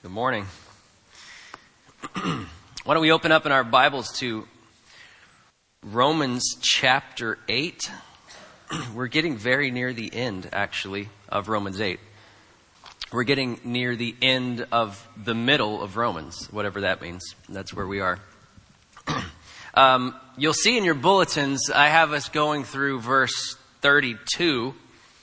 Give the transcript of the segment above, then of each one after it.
Good morning. Why don't we open up in our Bibles to Romans chapter 8. We're getting very near the end, actually, of Romans 8. We're getting near the end of the middle of Romans, whatever that means. That's where we are. You'll see in your bulletins, I have us going through verse 32.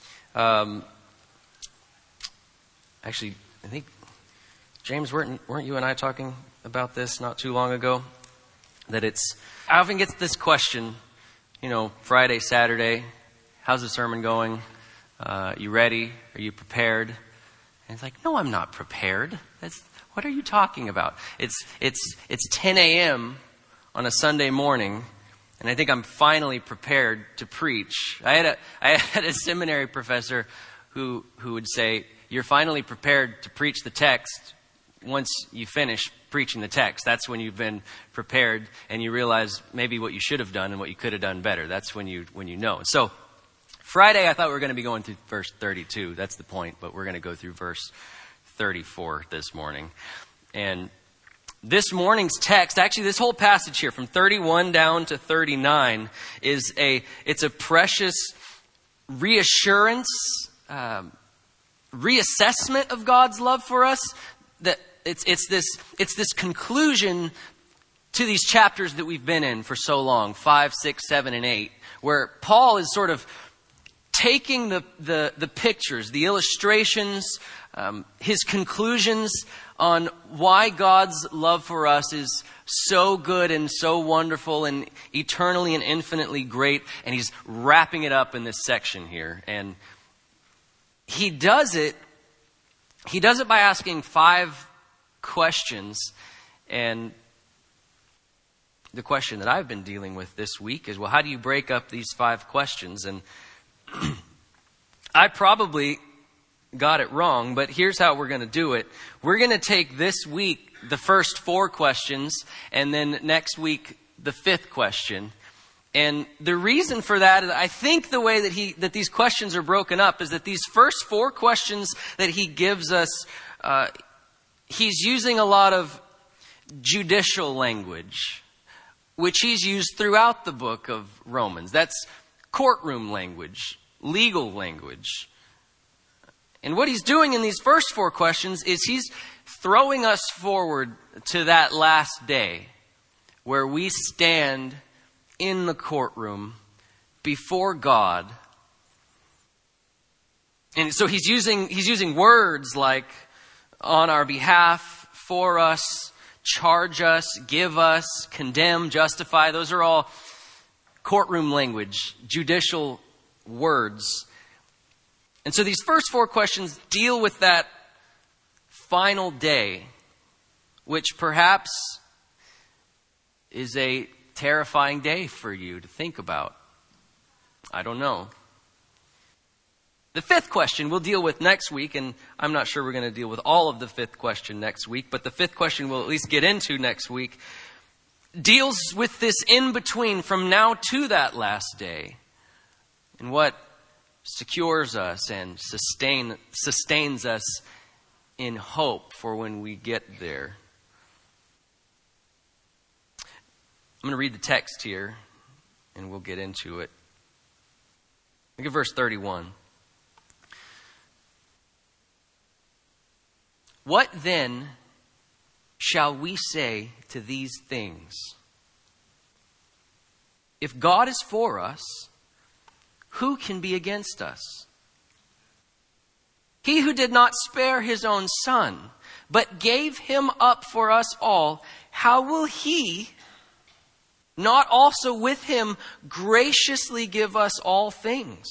Actually, I think, James, weren't you and I talking about this not too long ago? That I often get this question, Friday, Saturday, how's the sermon going? You ready? Are you prepared? And it's like, no, I'm not prepared. What are you talking about? It's 10 a.m. on a Sunday morning, and I think I'm finally prepared to preach. I had a seminary professor who would say, you're finally prepared to preach the text once you finish preaching the text. That's when you've been prepared and you realize maybe what you should have done and what you could have done better. That's when you know. So Friday, I thought we were going to be going through verse 32. That's the point, but we're going to go through verse 34 this morning. And this morning's text, actually this whole passage here from 31 down to 39 it's a precious reassurance, reassessment of God's love for us. That it's this conclusion to these chapters that we've been in for so long, 5, 6, 7, and 8, where Paul is sort of taking the pictures, the illustrations, his conclusions on why God's love for us is so good and so wonderful and eternally and infinitely great, and he's wrapping it up in this section here. And he does it by asking 5 questions. And the question that I've been dealing with this week is, well, how do you break up these 5 questions? And I probably got it wrong, but here's how we're going to do it. We're going to take this week the first 4 questions, and then next week the 5th question. And the reason for that is I think the way that these questions are broken up is that these first 4 questions that he gives us, he's using a lot of judicial language, which he's used throughout the book of Romans. That's courtroom language, legal language. And what he's doing in these first 4 questions is he's throwing us forward to that last day where we stand in the courtroom before God. And so he's using words like on our behalf, for us, charge us, give us, condemn, justify. Those are all courtroom language, judicial words. And so these first 4 questions deal with that final day, which perhaps is a terrifying day for you to think about. I don't know. The 5th question we'll deal with next week, and I'm not sure we're going to deal with all of the 5th question next week, but the 5th question we'll at least get into next week, deals with this in-between from now to that last day, and what secures us and sustains us in hope for when we get there. I'm going to read the text here, and we'll get into it. Look at verse 31. What then shall we say to these things? If God is for us, who can be against us? He who did not spare his own son, but gave him up for us all, how will he not also with him graciously give us all things?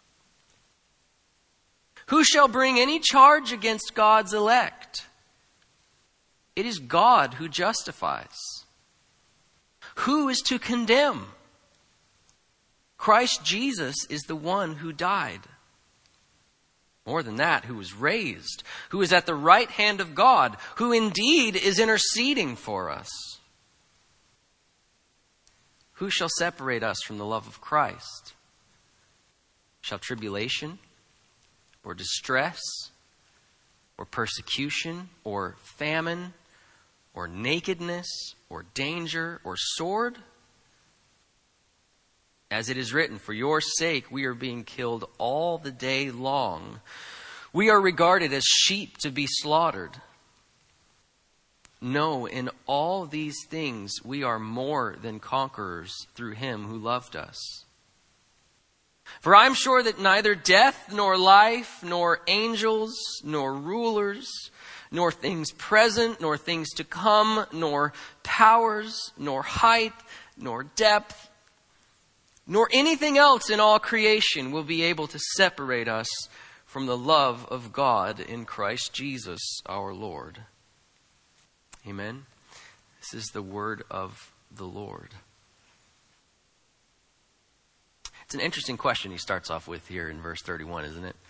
Who shall bring any charge against God's elect? It is God who justifies. Who is to condemn? Christ Jesus is the one who died. More than that, who was raised, who is at the right hand of God, who indeed is interceding for us. Who shall separate us from the love of Christ? Shall tribulation or distress or persecution, or famine, or nakedness, or danger, or sword? As it is written, for your sake we are being killed all the day long. We are regarded as sheep to be slaughtered. No, in all these things we are more than conquerors through him who loved us. For I am sure that neither death, nor life, nor angels, nor rulers, nor things present, nor things to come, nor powers, nor height, nor depth, nor anything else in all creation will be able to separate us from the love of God in Christ Jesus our Lord. Amen. This is the word of the Lord. It's an interesting question he starts off with here in verse 31, isn't it?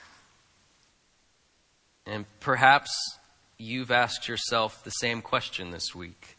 And perhaps you've asked yourself the same question this week.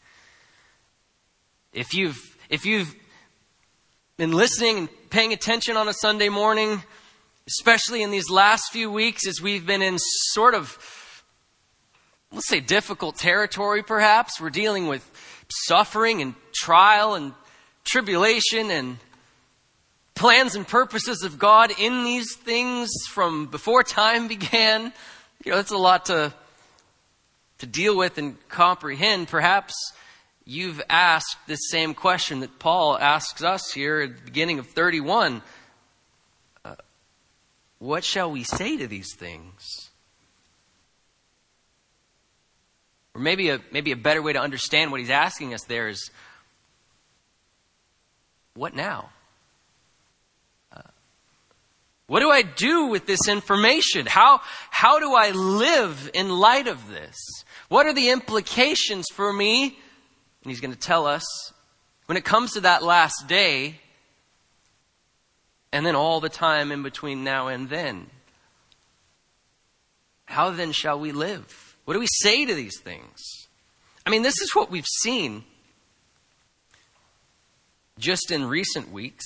If you've been listening and paying attention on a Sunday morning, especially in these last few weeks as we've been in sort of, let's say, difficult territory perhaps. We're dealing with suffering and trial and tribulation and plans and purposes of God in these things from before time began. That's a lot to deal with and comprehend. Perhaps you've asked this same question that Paul asks us here at the beginning of 31. What shall we say to these things? Or maybe a better way to understand what he's asking us there is, what now? What do I do with this information? How do I live in light of this? What are the implications for me? And he's going to tell us when it comes to that last day, and then all the time in between now and then. How then shall we live? What do we say to these things? I mean, this is what we've seen just in recent weeks.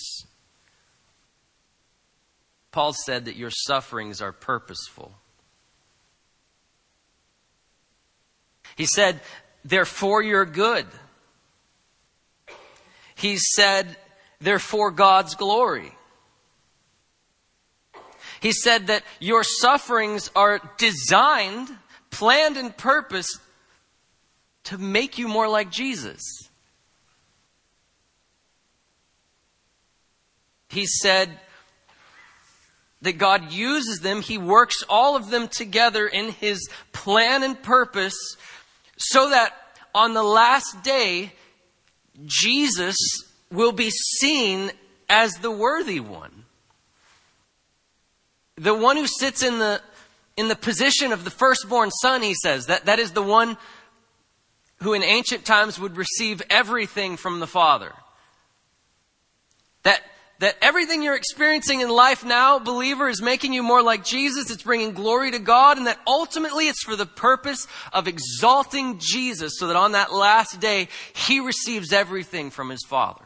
Paul said that your sufferings are purposeful. He said they're for your good. He said they're for God's glory. He said that your sufferings are designed, planned, and purposed to make you more like Jesus. He said that God uses them, He works all of them together in His plan and purpose so that on the last day, Jesus will be seen as the worthy one. The one who sits in the position of the firstborn son, he says. That is the one who in ancient times would receive everything from the Father. That everything you're experiencing in life now, believer, is making you more like Jesus. It's bringing glory to God. And that ultimately it's for the purpose of exalting Jesus so that on that last day, He receives everything from His Father.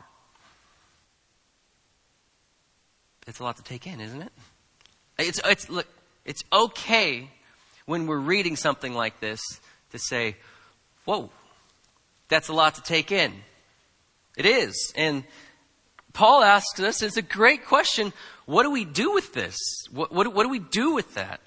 It's a lot to take in, isn't it? Look, it's okay when we're reading something like this to say, whoa, that's a lot to take in. It is. And Paul asks us, it's a great question, what do we do with this? What do we do with that?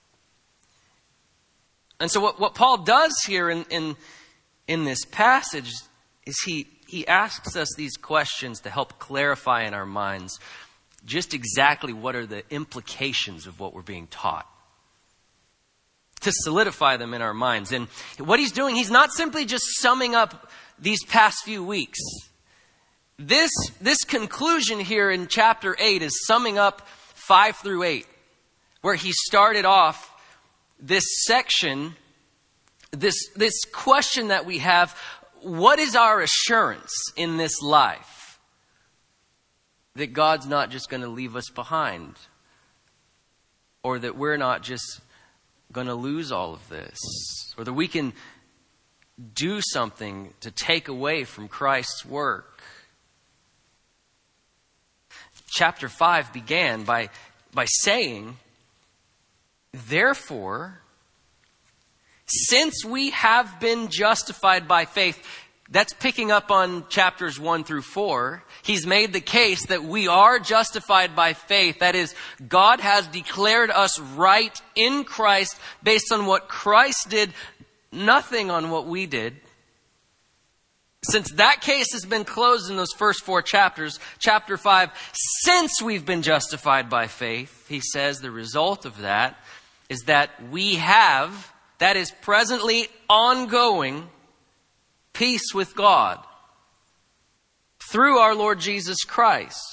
And so what Paul does here in this passage is he asks us these questions to help clarify in our minds just exactly what are the implications of what we're being taught. To solidify them in our minds. And what he's doing, he's not simply just summing up these past few weeks. This conclusion here in chapter 8 is summing up 5 through 8, where he started off this section, this question that we have, what is our assurance in this life? That God's not just going to leave us behind, or that we're not just going to lose all of this, or that we can do something to take away from Christ's work. Chapter 5 began by saying, therefore, since we have been justified by faith. That's picking up on chapters 1 through 4. He's made the case that we are justified by faith. That is, God has declared us right in Christ based on what Christ did, nothing on what we did. Since that case has been closed in those first 4 chapters, chapter 5, since we've been justified by faith, he says the result of that is that we have, that is presently ongoing, peace with God through our Lord Jesus Christ.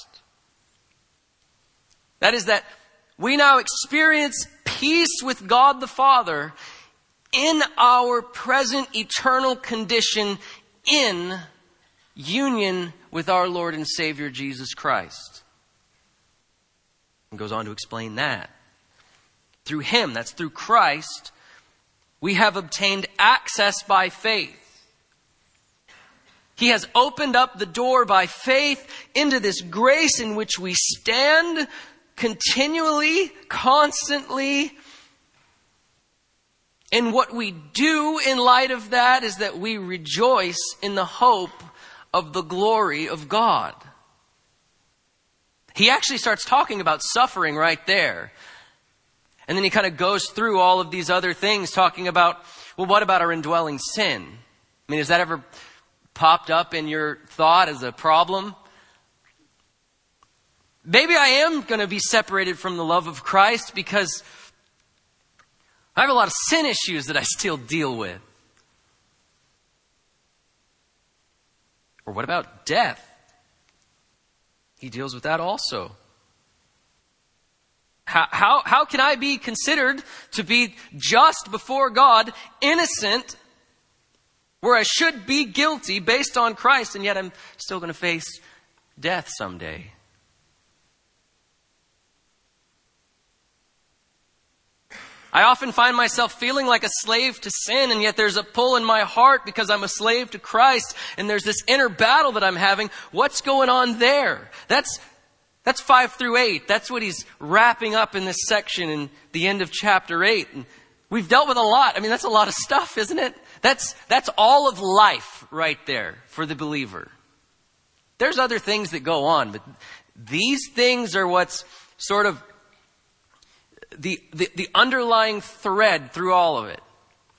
That is that we now experience peace with God the Father in our present eternal condition in union with our Lord and Savior Jesus Christ. And goes on to explain that. Through Him, that's through Christ, we have obtained access by faith. He has opened up the door by faith into this grace in which we stand continually, constantly. And what we do in light of that is that we rejoice in the hope of the glory of God. He actually starts talking about suffering right there. And then he kind of goes through all of these other things, talking about, well, what about our indwelling sin? I mean, has that ever popped up in your thought as a problem? Maybe I am going to be separated from the love of Christ because I have a lot of sin issues that I still deal with. Or what about death? He deals with that also. How can I be considered to be just before God, innocent, where I should be guilty based on Christ, and yet I'm still going to face death someday? I often find myself feeling like a slave to sin, and yet there's a pull in my heart because I'm a slave to Christ, and there's this inner battle that I'm having. What's going on there? That's 5 through 8. That's what he's wrapping up in this section in the end of chapter 8. And we've dealt with a lot. I mean, that's a lot of stuff, isn't it? That's all of life right there for the believer. There's other things that go on, but these things are what's sort of the underlying thread through all of it.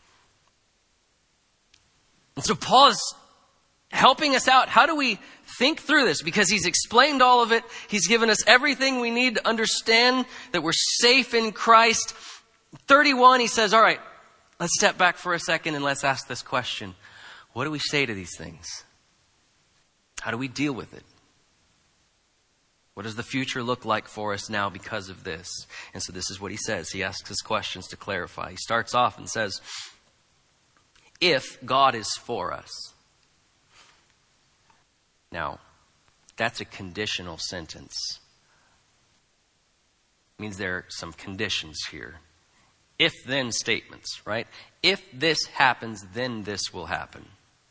And so Paul is helping us out. How do we think through this? Because he's explained all of it. He's given us everything we need to understand that we're safe in Christ. 31, he says, all right, let's step back for a second and let's ask this question. What do we say to these things? How do we deal with it? What does the future look like for us now because of this? And so this is what he says. He asks us questions to clarify. He starts off and says, if God is for us. Now, that's a conditional sentence. It means there are some conditions here. If-then statements, right? If this happens, then this will happen.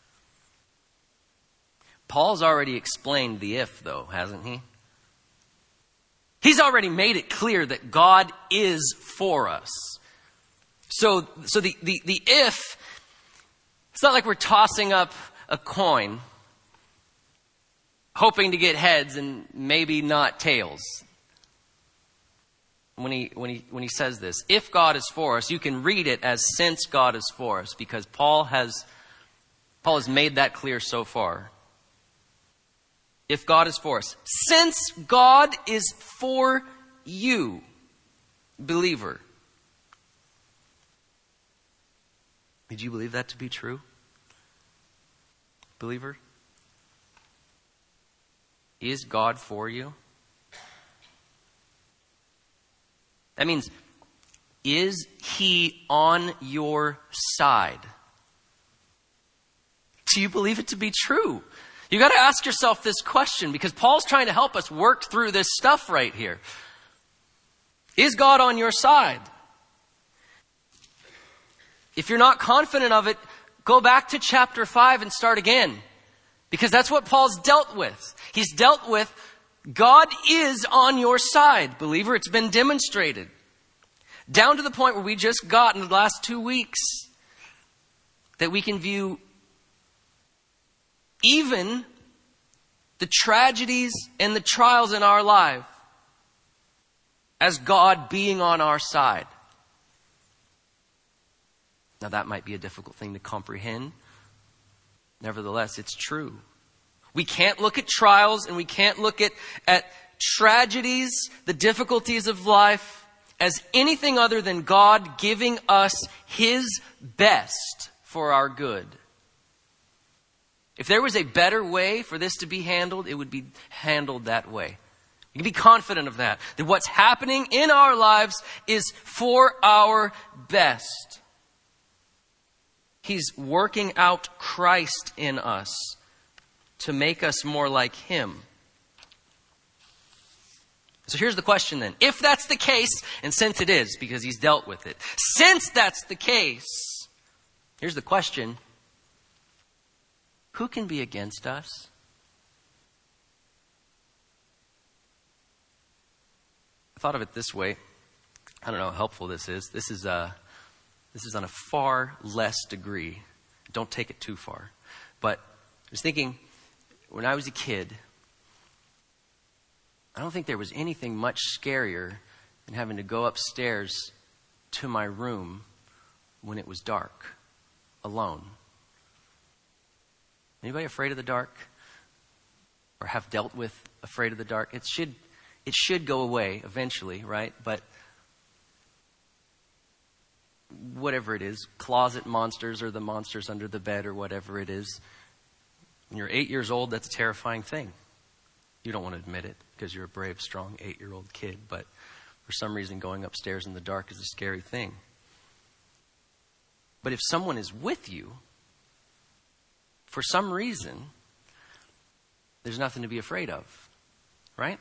Paul's already explained the if, though, hasn't he? He's already made it clear that God is for us. So the if, it's not like we're tossing up a coin, hoping to get heads and maybe not tails. When he says this, if God is for us, you can read it as since God is for us, because Paul has made that clear so far. If God is for us, since God is for you, believer. Did you believe that to be true, believer? Is God for you? That means, is He on your side? Do you believe it to be true? You got to ask yourself this question, because Paul's trying to help us work through this stuff right here. Is God on your side? If you're not confident of it, go back to chapter 5 and start again. Because that's what Paul's dealt with. He's dealt with God is on your side, believer. It's been demonstrated. Down to the point where we just got in the last 2 weeks that we can view even the tragedies and the trials in our life as God being on our side. Now that might be a difficult thing to comprehend. Nevertheless, it's true. We can't look at trials and we can't look at tragedies, the difficulties of life, as anything other than God giving us His best for our good. If there was a better way for this to be handled, it would be handled that way. You can be confident of that what's happening in our lives is for our best. He's working out Christ in us to make us more like Him. So here's the question then. If that's the case, and since it is, because He's dealt with it, since that's the case, here's the question. Who can be against us? I thought of it this way. I don't know how helpful this is. This is on a far less degree. Don't take it too far. But I was thinking, when I was a kid, I don't think there was anything much scarier than having to go upstairs to my room when it was dark, alone. Anybody afraid of the dark? Or have dealt with afraid of the dark? It should go away eventually, right? But whatever it is, closet monsters or the monsters under the bed or whatever it is, when you're 8 years old, that's a terrifying thing. You don't want to admit it because you're a brave, strong 8-year-old kid. But for some reason, going upstairs in the dark is a scary thing. But if someone is with you, for some reason, there's nothing to be afraid of, right?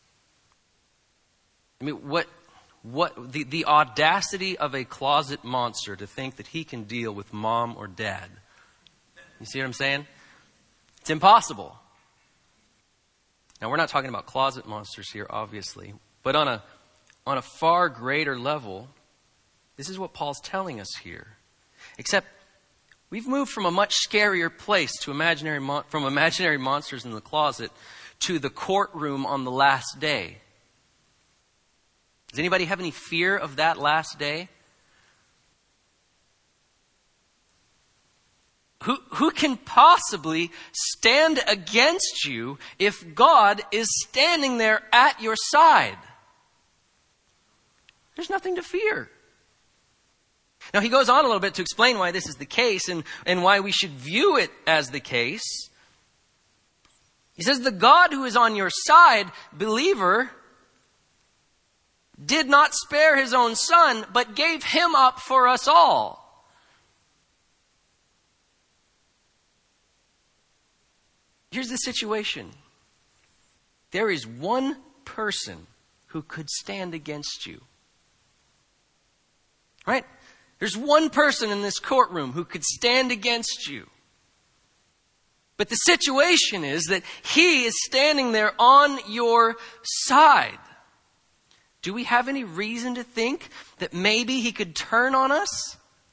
I mean, what the audacity of a closet monster to think that he can deal with mom or dad. You see what I'm saying? It's impossible. Now, we're not talking about closet monsters here, obviously, but on a far greater level, this is what Paul's telling us here. Except we've moved from a much scarier place to imaginary monsters in the closet to the courtroom on the last day. Does anybody have any fear of that last day? Who can possibly stand against you if God is standing there at your side? There's nothing to fear. Now, he goes on a little bit to explain why this is the case and why we should view it as the case. He says, the God who is on your side, believer, did not spare His own Son, but gave Him up for us all. Here's the situation. There is one person who could stand against you. Right? There's one person in this courtroom who could stand against you. But the situation is that He is standing there on your side. Do we have any reason to think that maybe He could turn on us?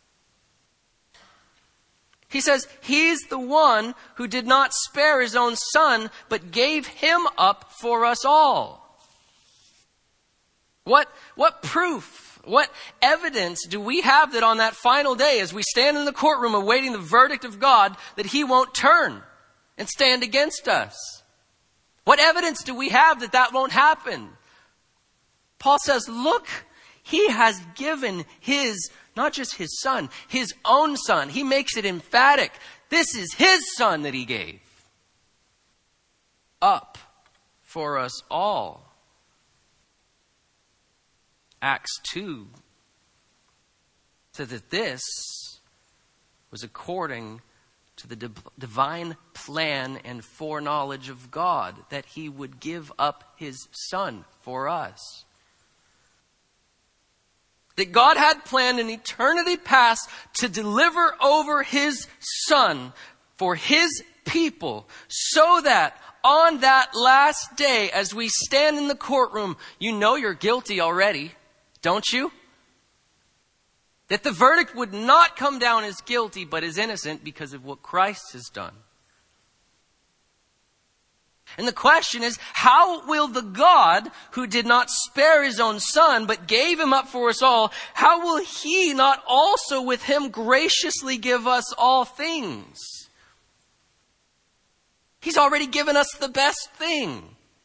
He says He's the one who did not spare His own Son, but gave Him up for us all. What proof, what evidence do we have that on that final day, as we stand in the courtroom awaiting the verdict of God, that He won't turn and stand against us? What evidence do we have that that won't happen? Paul says, look, He has given His, not just His Son, His own Son. He makes it emphatic. This is His Son that He gave up for us all. Acts 2 says that this was according to the divine plan and foreknowledge of God, that He would give up His Son for us. That God had planned in eternity past to deliver over His Son for His people, so that on that last day, as we stand in the courtroom, you know you're guilty already, don't you? That the verdict would not come down as guilty, but as innocent because of what Christ has done. And the question is, how will the God who did not spare his own son, but gave him up for us all, how will he not also with him graciously give us all things? He's already given us the best thing.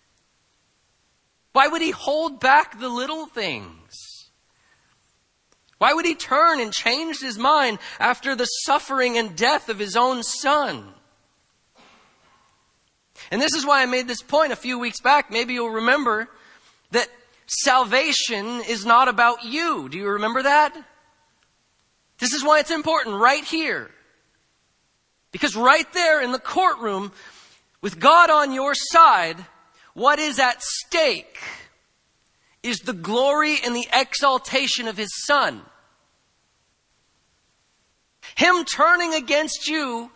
Why would he hold back the little things? Why would he turn and change his mind after the suffering and death of his own son? And this is why I made this point a few weeks back. Maybe you'll remember that salvation is not about you. Do you remember that? This is why it's important right here. Because right there in the courtroom, with God on your side, what is at stake is the glory and the exaltation of his son. Him turning against you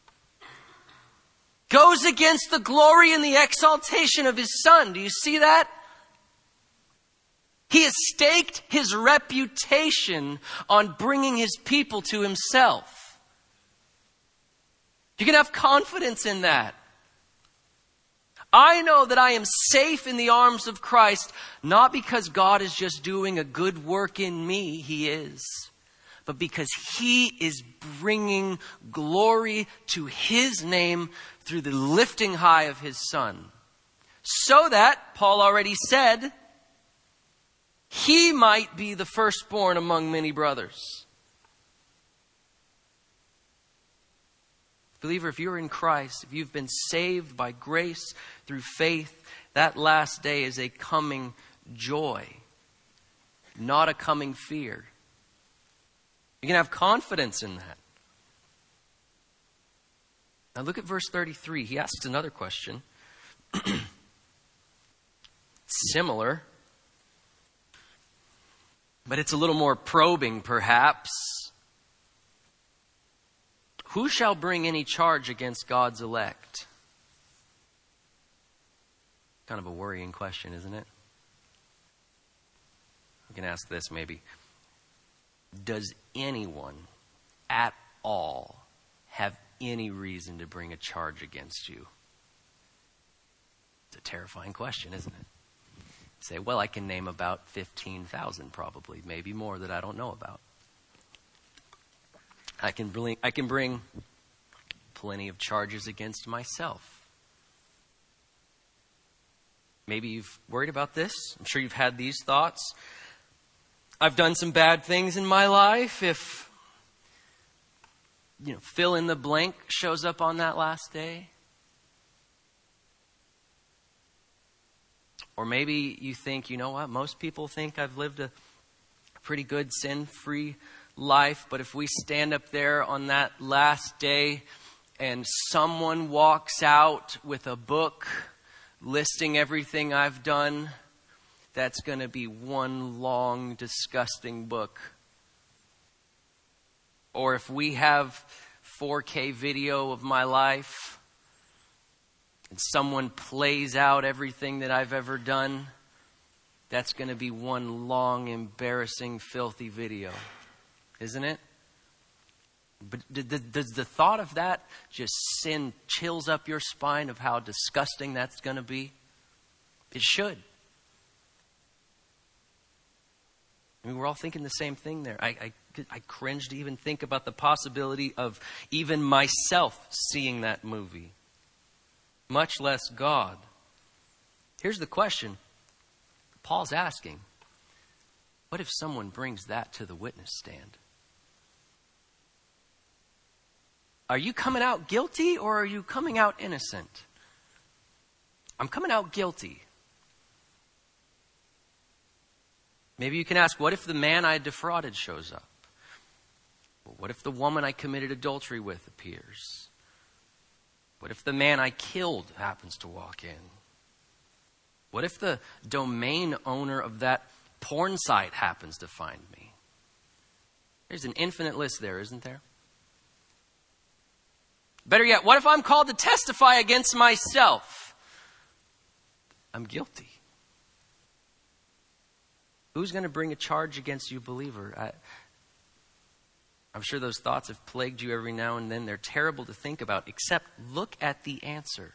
goes against the glory and the exaltation of his son. Do you see that? He has staked his reputation on bringing his people to himself. You can have confidence in that. I know that I am safe in the arms of Christ, not because God is just doing a good work in me, he is, but because he is bringing glory to his name through the lifting high of his son. So that, Paul already said, he might be the firstborn among many brothers. Believer, if you're in Christ, if you've been saved by grace through faith, that last day is a coming joy, not a coming fear. You can have confidence in that. Now look at verse 33. He asks another question. Similar, but it's a little more probing perhaps. Who shall bring any charge against God's elect? Kind of a worrying question, isn't it? We can ask this maybe. Does anyone at all have any reason to bring a charge against you? It's a terrifying question, isn't it? You say, well, I can name about 15,000 probably, maybe more that I don't know about. I can bring plenty of charges against myself. Maybe you've worried about this. I'm sure you've had these thoughts. I've done some bad things in my life. If, fill in the blank shows up on that last day. Or maybe you think, you know what? Most people think I've lived a pretty good sin-free life, but if we stand up there on that last day and someone walks out with a book listing everything I've done, that's going to be one long, disgusting book. Or if we have 4K video of my life and someone plays out everything that I've ever done, that's going to be one long, embarrassing, filthy video. Isn't it? But does the thought of that just send chills up your spine of how disgusting that's going to be? It should. I mean, we're all thinking the same thing there. I cringe to even think about the possibility of even myself seeing that movie, much less God. Here's the question Paul's asking. What if someone brings that to the witness stand? Are you coming out guilty or are you coming out innocent? I'm coming out guilty. Maybe you can ask, what if the man I defrauded shows up? What if the woman I committed adultery with appears? What if the man I killed happens to walk in? What if the domain owner of that porn site happens to find me? There's an infinite list there, isn't there? Better yet, what if I'm called to testify against myself? I'm guilty. Who's going to bring a charge against you, believer? I'm sure those thoughts have plagued you every now and then. They're terrible to think about, except look at the answer.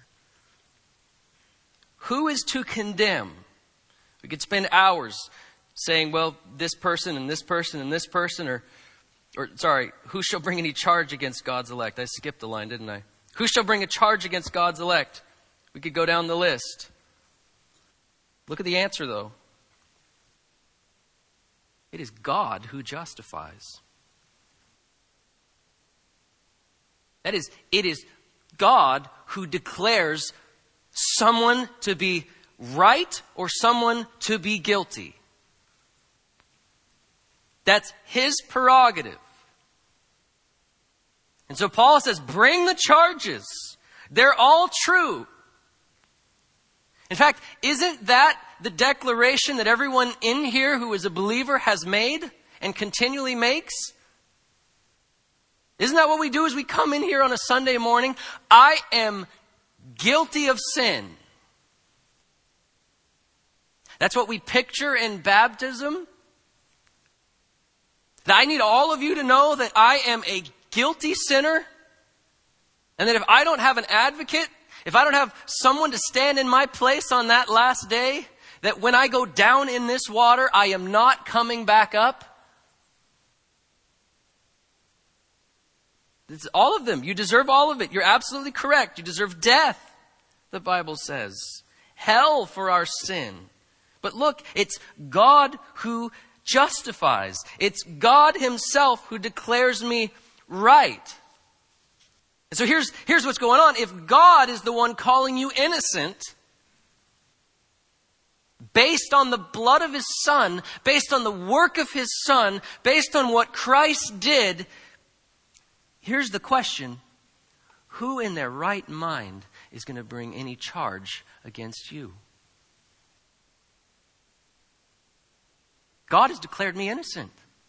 Who is to condemn? We could spend hours saying, well, this person and this person and this person, or who shall bring any charge against God's elect? I skipped a line, didn't I? Who shall bring a charge against God's elect? We could go down the list. Look at the answer, though. It is God who justifies. That is, it is God who declares someone to be right or someone to be guilty. That's his prerogative. And so Paul says, bring the charges. They're all true. In fact, isn't that the declaration that everyone in here who is a believer has made and continually makes? Isn't that what we do as we come in here on a Sunday morning? I am guilty of sin. That's what we picture in baptism. That I need all of you to know that I am a guilty sinner. And that if I don't have an advocate, if I don't have someone to stand in my place on that last day, that when I go down in this water, I am not coming back up. It's all of them. You deserve all of it. You're absolutely correct. You deserve death, the Bible says. Hell for our sin. But look, it's God who justifies. It's God himself who declares me right. And so here's what's going on. If God is the one calling you innocent, based on the blood of his Son, based on the work of his Son, based on what Christ did, here's the question. Who in their right mind is going to bring any charge against you? God has declared me innocent.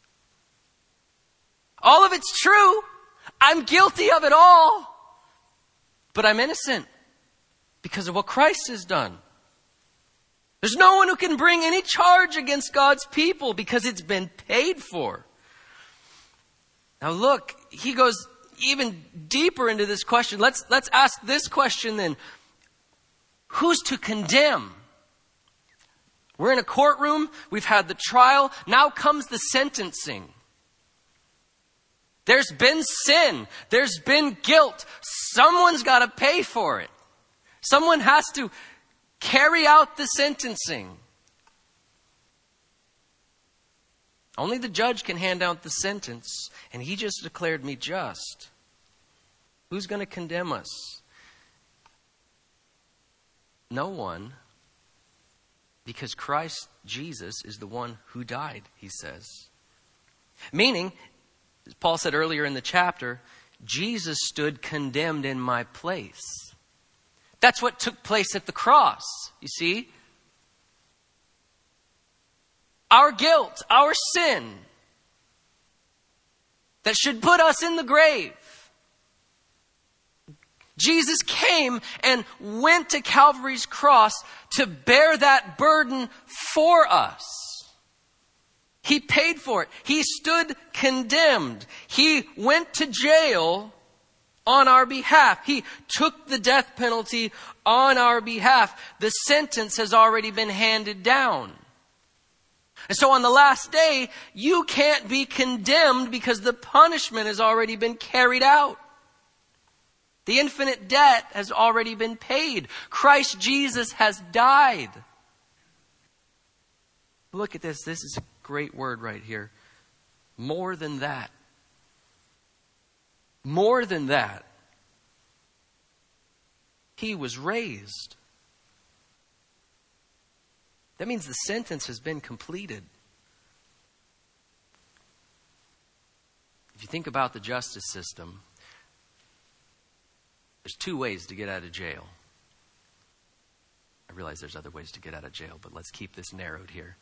All of it's true. I'm guilty of it all. But I'm innocent because of what Christ has done. There's no one who can bring any charge against God's people because it's been paid for. Now look, he goes even deeper into this question. Let's ask this question then. Who's to condemn? We're in a courtroom. We've had the trial. Now comes the sentencing. There's been sin. There's been guilt. Someone's got to pay for it. Someone has to carry out the sentencing. Only the judge can hand out the sentence, and he just declared me just. Who's going to condemn us? No one, because Christ Jesus is the one who died, he says. Meaning, as Paul said earlier in the chapter, Jesus stood condemned in my place. That's what took place at the cross, you see. Our guilt, our sin, that should put us in the grave. Jesus came and went to Calvary's cross to bear that burden for us. He paid for it. He stood condemned. He went to jail on our behalf. He took the death penalty on our behalf. The sentence has already been handed down. And so on the last day, you can't be condemned because the punishment has already been carried out. The infinite debt has already been paid. Christ Jesus has died. Look at this. This is a great word right here. More than that. More than that. He was raised. That means the sentence has been completed. If you think about the justice system, there's two ways to get out of jail. I realize there's other ways to get out of jail, but let's keep this narrowed here.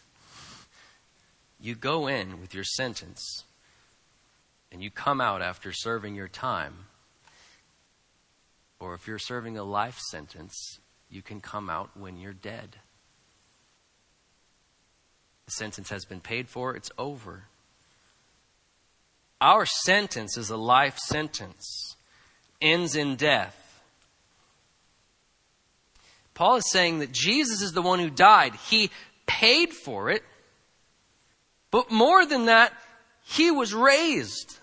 You go in with your sentence, and you come out after serving your time. Or if you're serving a life sentence, you can come out when you're dead. The sentence has been paid for. It's over. Our sentence is a life sentence, ends in death. Paul is saying that Jesus is the one who died. He paid for it. But more than that, he was raised.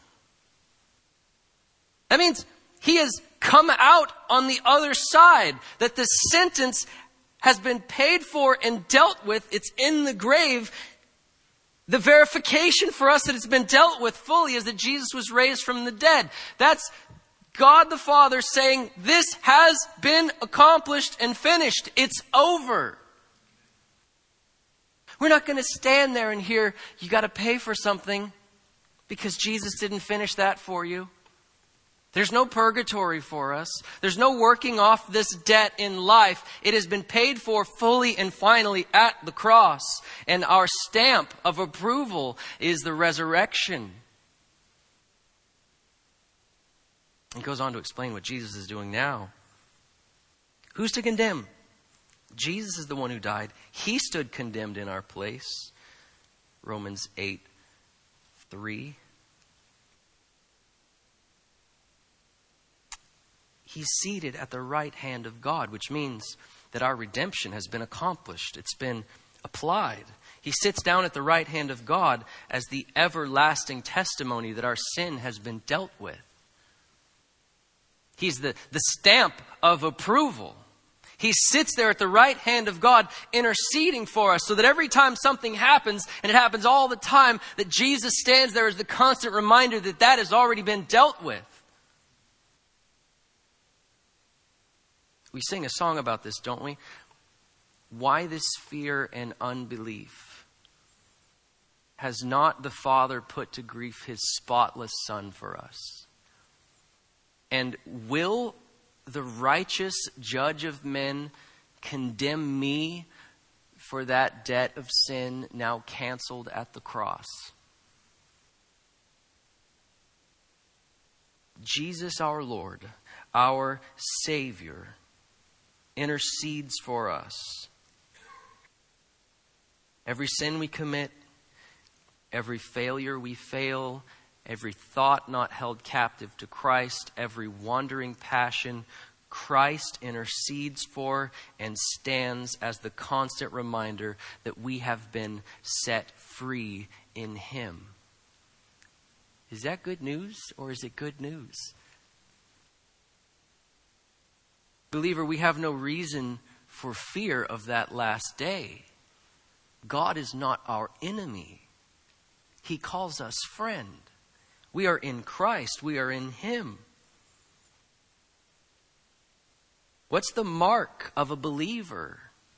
That means he has come out on the other side. That the sentence has been paid for and dealt with. It's in the grave. The verification for us that it's been dealt with fully is that Jesus was raised from the dead. That's God the Father saying, this has been accomplished and finished. It's over. We're not going to stand there and hear, you got to pay for something because Jesus didn't finish that for you. There's no purgatory for us. There's no working off this debt in life. It has been paid for fully and finally at the cross. And our stamp of approval is the resurrection. He goes on to explain what Jesus is doing now. Who's to condemn? Jesus is the one who died. He stood condemned in our place. Romans 8:3. He's seated at the right hand of God, which means that our redemption has been accomplished. It's been applied. He sits down at the right hand of God as the everlasting testimony that our sin has been dealt with. He's the stamp of approval. He sits there at the right hand of God interceding for us so that every time something happens, and it happens all the time, that Jesus stands there as the constant reminder that that has already been dealt with. We sing a song about this, don't we? Why this fear and unbelief? Has not the Father put to grief his spotless Son for us? And will the righteous judge of men condemn me for that debt of sin now canceled at the cross? Jesus our Lord, our Savior, intercedes for us. Every sin we commit, every failure we fail, every thought not held captive to Christ, every wandering passion, Christ intercedes for and stands as the constant reminder that we have been set free in Him. Is that good news or is it good news? Believer, we have no reason for fear of that last day. God is not our enemy. He calls us friend. We are in Christ. We are in Him. What's the mark of a believer?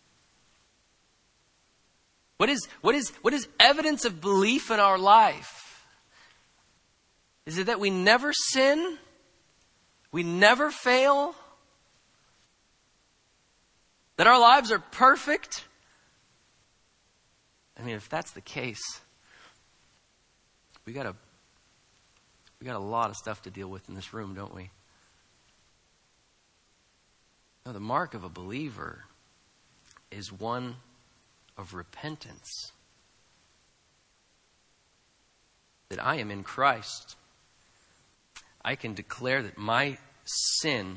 What is evidence of belief in our life? Is it that we never sin? We never fail? That our lives are perfect? I mean, if that's the case, we got a lot of stuff to deal with in this room, don't we? No, the mark of a believer is one of repentance. That I am in Christ. I can declare that my sin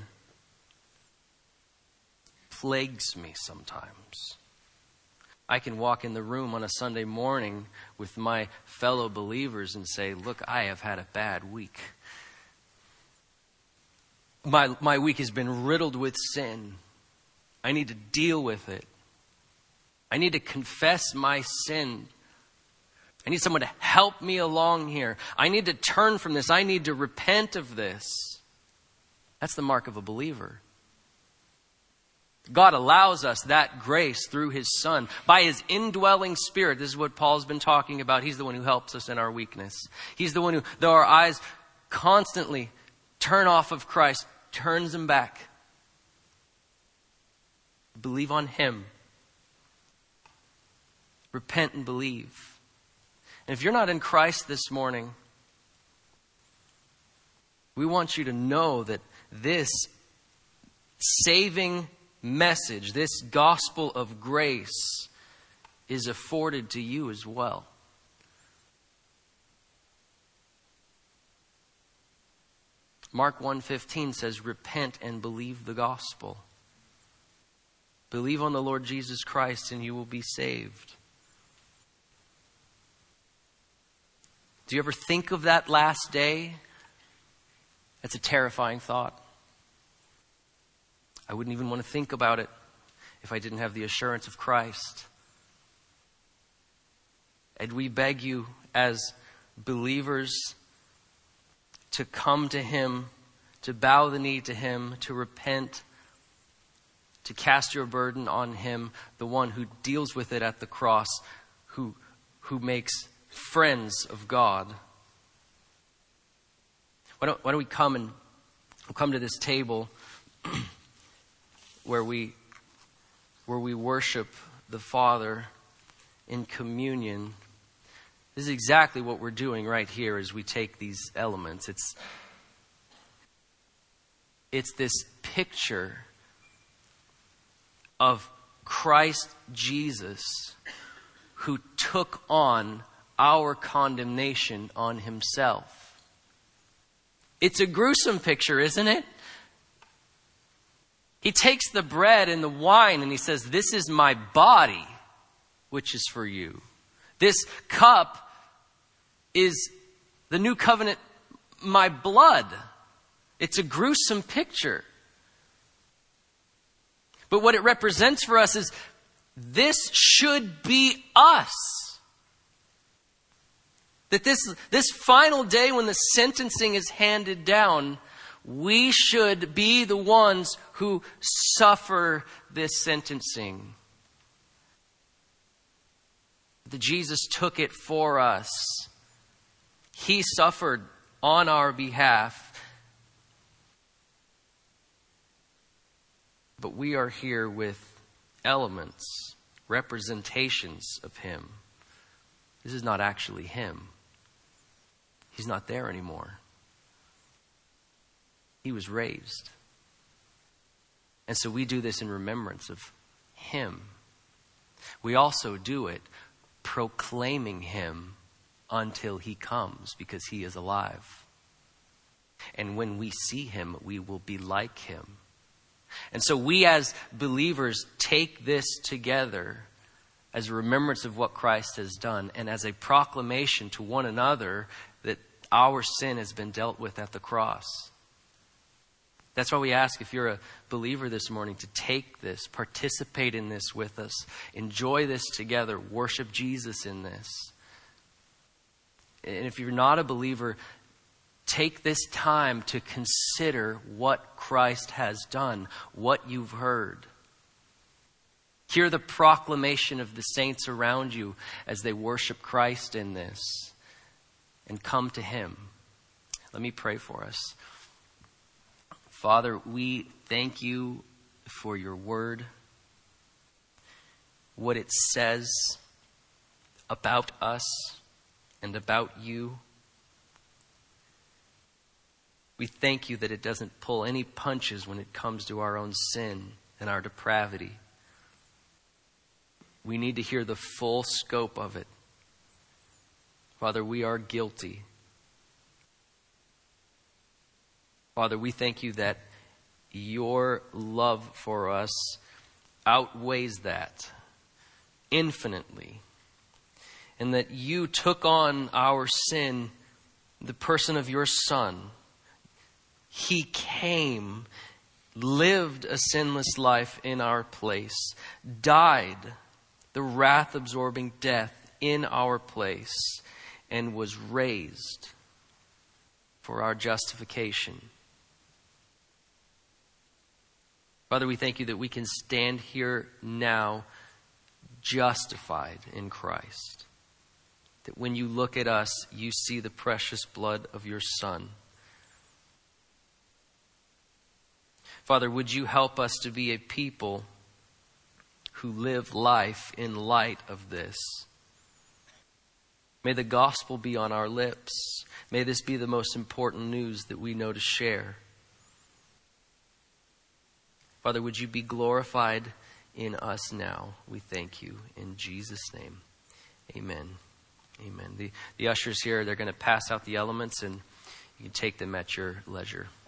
plagues me sometimes. I can walk in the room on a Sunday morning with my fellow believers and say, look, I have had a bad week. My week has been riddled with sin. I need to deal with it. I need to confess my sin. I need someone to help me along here. I need to turn from this. I need to repent of this. That's the mark of a believer. God allows us that grace through His Son. By His indwelling Spirit. This is what Paul's been talking about. He's the one who helps us in our weakness. He's the one who, though our eyes constantly turn off of Christ, turns them back. Believe on Him. Repent and believe. And if you're not in Christ this morning, we want you to know that this saving message, this gospel of grace, is afforded to you as well. Mark 1:15 says, repent and believe the gospel. Believe on the Lord Jesus Christ and you will be saved. Do you ever think of that last day? That's a terrifying thought. I wouldn't even want to think about it if I didn't have the assurance of Christ. And we beg you as believers to come to Him, to bow the knee to Him, to repent, to cast your burden on Him, the one who deals with it at the cross, who makes friends of God. Why don't we come and we'll come to this table where we worship the Father in communion. This is exactly what we're doing right here as we take these elements. It's this picture of Christ Jesus who took on our condemnation on Himself. It's a gruesome picture, isn't it? He takes the bread and the wine and He says, this is my body, which is for you. This cup is the new covenant, my blood. It's a gruesome picture. But what it represents for us is this should be us. That this final day when the sentencing is handed down, we should be the ones who suffer this sentencing. That Jesus took it for us. He suffered on our behalf. But we are here with elements, representations of Him. This is not actually Him. He's not there anymore. He was raised. And so we do this in remembrance of Him. We also do it proclaiming Him until He comes, because He is alive. And when we see Him, we will be like Him. And so we as believers take this together as a remembrance of what Christ has done and as a proclamation to one another that our sin has been dealt with at the cross. That's why we ask, if you're a believer this morning, to take this, participate in this with us, enjoy this together, worship Jesus in this. And if you're not a believer, take this time to consider what Christ has done, what you've heard. Hear the proclamation of the saints around you as they worship Christ in this, and come to Him. Let me pray for us. Father, we thank You for Your word, what it says about us and about You. We thank You that it doesn't pull any punches when it comes to our own sin and our depravity. We need to hear the full scope of it. Father, we are guilty. Father, we thank You that Your love for us outweighs that infinitely. And that You took on our sin, the person of Your Son. He came, lived a sinless life in our place, died the wrath-absorbing death in our place, and was raised for our justification. Father, we thank You that we can stand here now justified in Christ. That when You look at us, You see the precious blood of Your Son. Father, would You help us to be a people who live life in light of this? May the gospel be on our lips. May this be the most important news that we know to share. Father, would You be glorified in us now? We thank You in Jesus' name. Amen. Amen. The ushers here, they're going to pass out the elements, and you can take them at your leisure.